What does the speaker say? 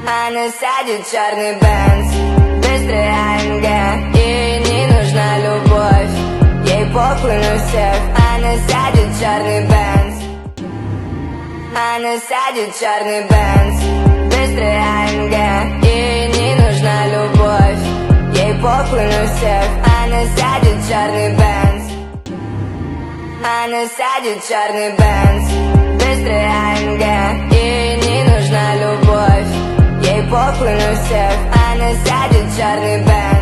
Она садит черный Бенц, быстрый АМГ, ей не нужна любовь, ей похуй на всех. Она садит черный Бенц, она садит черный Бенц, быстрый АМГ, ей не нужна любовь, ей похуй на всех. Она садит черный Бенц, она садит черный Бенц, быстрый АМГ, ей не нужна любовь, ей похуй на всех. Она садит черный Бенц.